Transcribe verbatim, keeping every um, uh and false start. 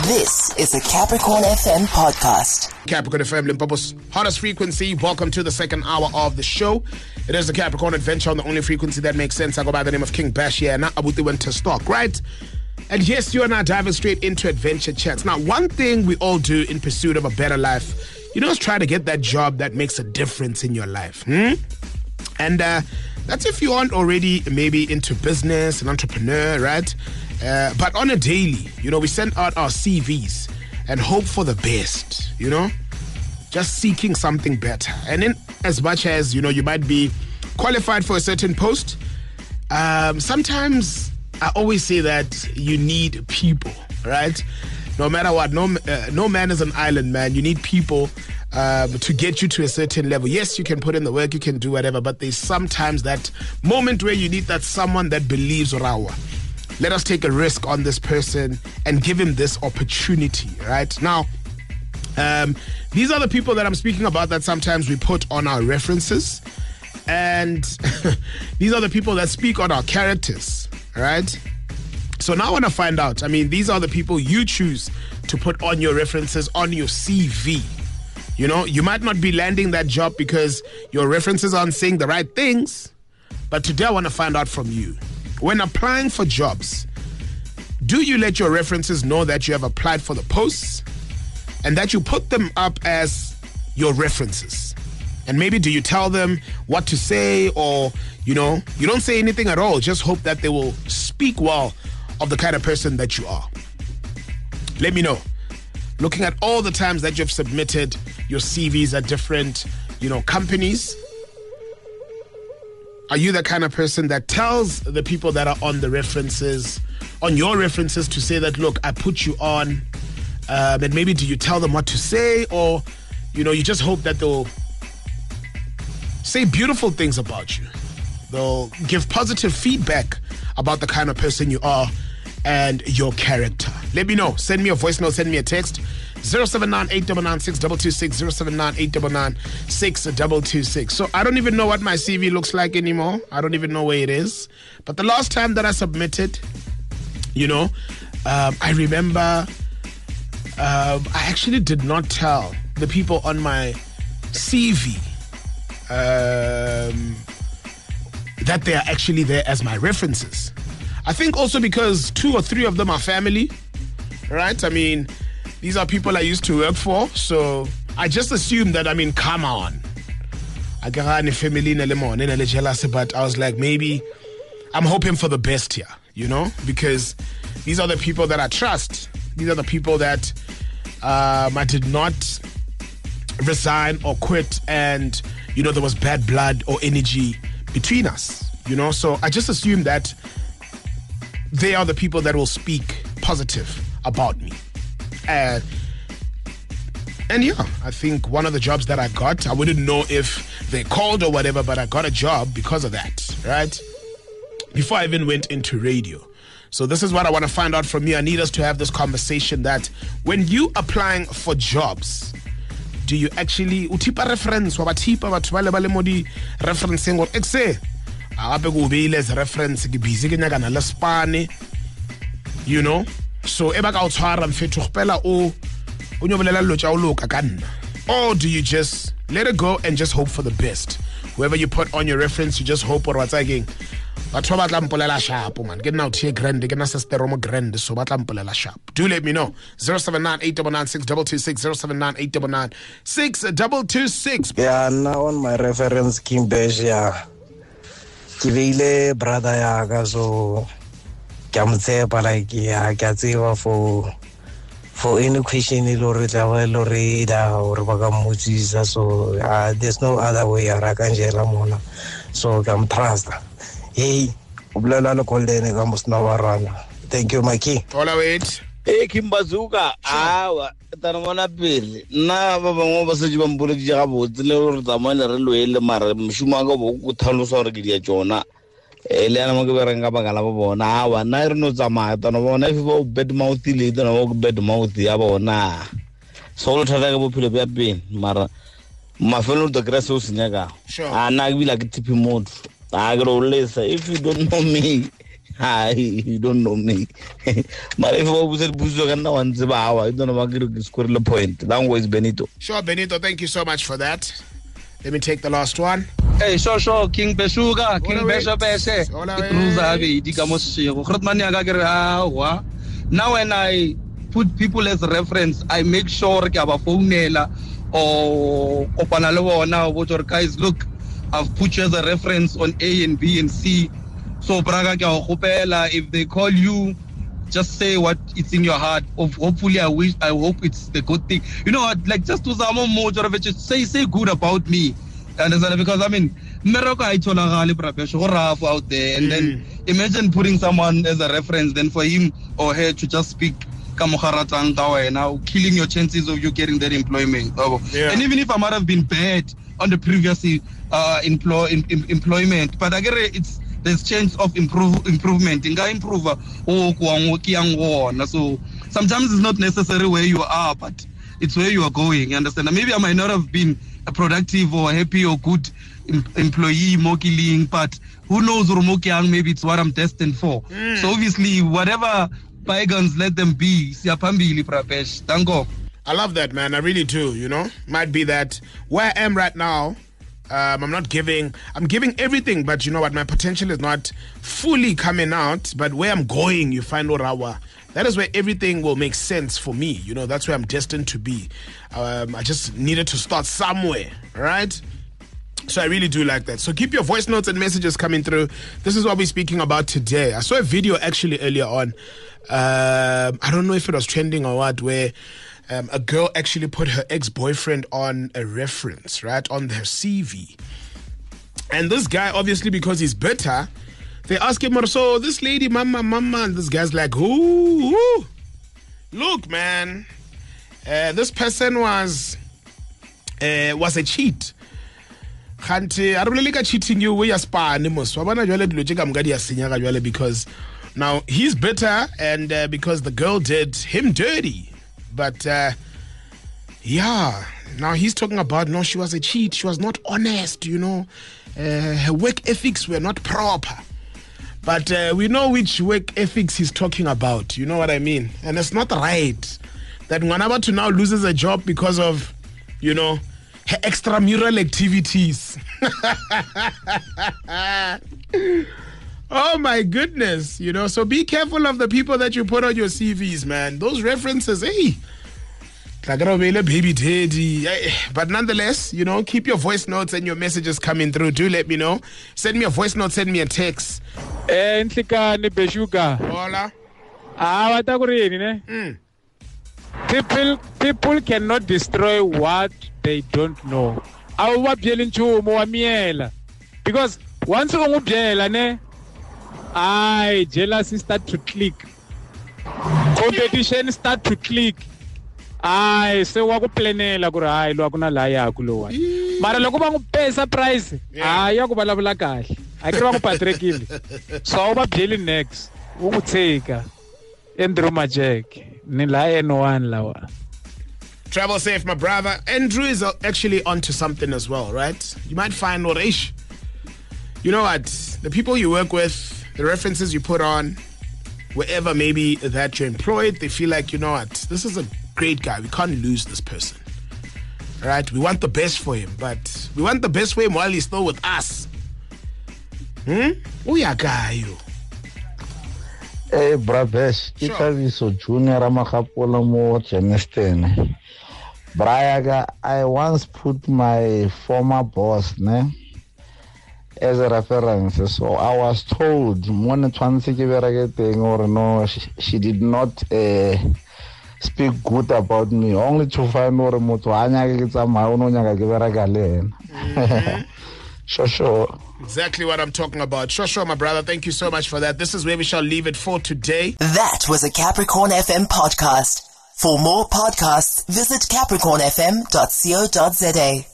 This is a Capricorn F M podcast. Capricorn F M, Limpopo's hottest frequency. Welcome to the second hour of the show. It is the Capricorn Adventure on the only frequency that makes sense. I go by the name of King Bash here, and Abuti went to stock, right? And yes, you and I diving straight into adventure chats. Now, one thing we all do in pursuit of a better life, you know, is try to get that job that makes a difference in your life. Hmm? And uh, that's if you aren't already maybe into business, an entrepreneur, right? Uh, but on a daily, you know, we send out our C Vs and hope for the best, you know, just seeking something better. And in as much as, you know, you might be qualified for a certain post, um, sometimes I always say that you need people, right? No matter what, no, uh, no man is an island, man. You need people um, to get you to a certain level. Yes, you can put in the work, you can do whatever, but there's sometimes that moment where you need that someone that believes Rawa. Let us take a risk on this person and give him this opportunity, right? Now, um, these are the people that I'm speaking about that sometimes we put on our references. And these are the people that speak on our characters, right? So now I want to find out, I mean, these are the people you choose to put on your references, on your C V. You know, you might not be landing that job because your references aren't saying the right things, but today I want to find out from you. When applying for jobs, do you let your references know that you have applied for the posts and that you put them up as your references? And maybe do you tell them what to say, or, you know, you don't say anything at all, just hope that they will speak well of the kind of person that you are? Let me know. Looking at all the times that you've submitted your C Vs at different, you know, companies, are you the kind of person that tells the people that are on the references, on your references, to say that, look, I put you on, um, and maybe do you tell them what to say, or, you know, you just hope that they'll say beautiful things about you. They'll give positive feedback about the kind of person you are and your character. Let me know. Send me a voice note, send me a text. zero seven nine eight nine nine six two two six, zero seven nine eight nine nine six two two six. So I don't even know what my C V looks like anymore. I don't even know where it is. But the last time that I submitted, you know, um, I remember um, I actually did not tell the people on my C V um, that they are actually there as my references. I think also because two or three of them are family, right? I mean, these are people I used to work for, so I just assumed that, I mean, come on. I got any family in the jealous, but I was like, maybe I'm hoping for the best here, you know, because these are the people that I trust. These are the people that um, I did not resign or quit, and, you know, there was bad blood or energy between us, you know, so I just assumed that they are the people that will speak positive about me. And, and yeah, I think one of the jobs that I got, I wouldn't know if they called or whatever, but I got a job because of that, right? Before I even went into radio. So this is what I want to find out from you. I need us to have this conversation that when you applying for jobs, do you actually utipa reference wa batipa batho ba le ba le mo di referencing or exe a gape go beile as reference ke busy ke nyaka na le spane, you know? So eba ka o tshwara mfetho gopela o o nyobelela lo tsa o loka ka nna, or do you just let it go and just hope for the best? Whoever you put on your reference, you just hope or what's again. Batho ba tla mpolela sharp man, ke nna o tie grand ke na sister mo grand, so ba tla mpolela sharp. Do let me know. zero seven nine eight nine nine six two two six, zero seven nine eight nine nine six two two six. Yeah, now on my reference King Bash, yeah. Ke beile brother ya ka, so ke a mtshepa, like yeah, ke a tseba for for any question e lo re tla ba lo re da or ba ka motsisa, so uh, there's no other way ara ka njela mona, so ke am trust. Hey, ubulala lo golden ka musna warana. Thank you, Mikey. All right. Hey, Kimbazuka. Ah, tanamona pele. Na ba bangwe ba se di bambole di ga botse le re tsamana re loele mara mshuma ga bo go tlhalosa re ke dia tsona. Ele ana mo ke berenga ba gala ba bona. Ah, wa na re no tsamaya tanabona if ba bad mouth le tanabo go bad mouth ya bona. So lo thata ka bophelo bja pele mara mafelo the grass o senyaga. Ah, na ke bila ke tipi motho. If you don't know me, Hi, you don't know me. But if I said Buzo and no one's about, I don't know what to score the point. Language Benito. Sure, Benito, thank you so much for that. Let me take the last one. Hey, sure, sure, King Beshuga, King Hola, Besha Beshe. Hola, Now, when I put people as reference, I make sure I have a phone or Opanaloa now, what your guys look. I've put you as a reference on A and B and C. So, Braga Hopela, if they call you, just say what it's in your heart. Of hopefully, I wish, I hope it's the good thing. You know what? Like just to some more, just say say good about me. Understand? Because I mean, Morocco I told rough out there, and then imagine putting someone as a reference, then for him or her to just speak. Now killing your chances of you getting that employment. Yeah. And even if I might have been bad on the previous uh, employ, in, in, employment, but I get it, it's there's chance of improve improvement. Inga improve. So sometimes it's not necessarily where you are, but it's where you are going. You understand? Maybe I might not have been a productive or happy or good em- employee, more killing, but who knows, maybe it's what I'm destined for. Mm. So obviously, whatever bygones, let them be. Thank God. I love that, man. I really do, you know. Might be that where I am right now, um, I'm not giving, I'm giving everything, but you know what? My potential is not fully coming out, but where I'm going, you find Orawa. That is where everything will make sense for me. You know, that's where I'm destined to be. Um, I just needed to start somewhere, right? So I really do like that. So keep your voice notes and messages coming through. This is what we're speaking about today. I saw a video actually earlier on. Um, I don't know if it was trending or what, where um, a girl actually put her ex-boyfriend on a reference, right, on their C V. And this guy, obviously, because he's bitter, they ask him, so this lady, mama, mama, and this guy's like, ooh, ooh. Look, man, uh, this person was uh, was a cheat. Kante, I don't really like cheating you where you're span, because now he's bitter and uh, because the girl did him dirty. But uh, yeah, now he's talking about, no, she was a cheat. She was not honest, you know. Uh, her work ethics were not proper. But uh, we know which work ethics he's talking about. You know what I mean? And it's not right that Nwanaba to now loses a job because of, you know, her extramural activities. Oh my goodness, you know, so be careful of the people that you put on your C Vs, man. Those references, hey, baby daddy. But nonetheless, you know, keep your voice notes and your messages coming through. Do let me know. Send me a voice note, send me a text. Eh, Ntikani Beshuga. Hola. Ah, what are People people cannot destroy what they don't know. Because once you ne, I jealousy start to click. Competition start to click. I say wa ku planela ku ri hayi lo akuna la ya ku lowa. Mara loko ba n'wi pesa price, hayi ya ku vulavula kahle. A kri va ku patrekile. So va byeli next. U n'wi tshika. Andrew Majek. Ni la N one lawa. Travel safe, my brother. Andrew is actually onto something as well, right? You might find what ish. You know what? The people you work with, the references you put on, wherever maybe that you're employed, they feel like, you know what? This is a great guy. We can't lose this person. All right? We want the best for him, but we want the best for him while he's still with us. Hmm? Oh, yeah, guy. Hey, Brabesh, Itaviso Junior Ramakapola Mo Chenestin. Brayaga, I once put my former boss ne, as a reference. So I was told, or no, she, she did not uh, speak good about me, only to find out mm-hmm. Sure, sure. Exactly what I'm talking about. Sure, sure, my brother. Thank you so much for that. This is where we shall leave it for today. That was a Capricorn F M podcast. For more podcasts, visit capricorn f m dot co dot za.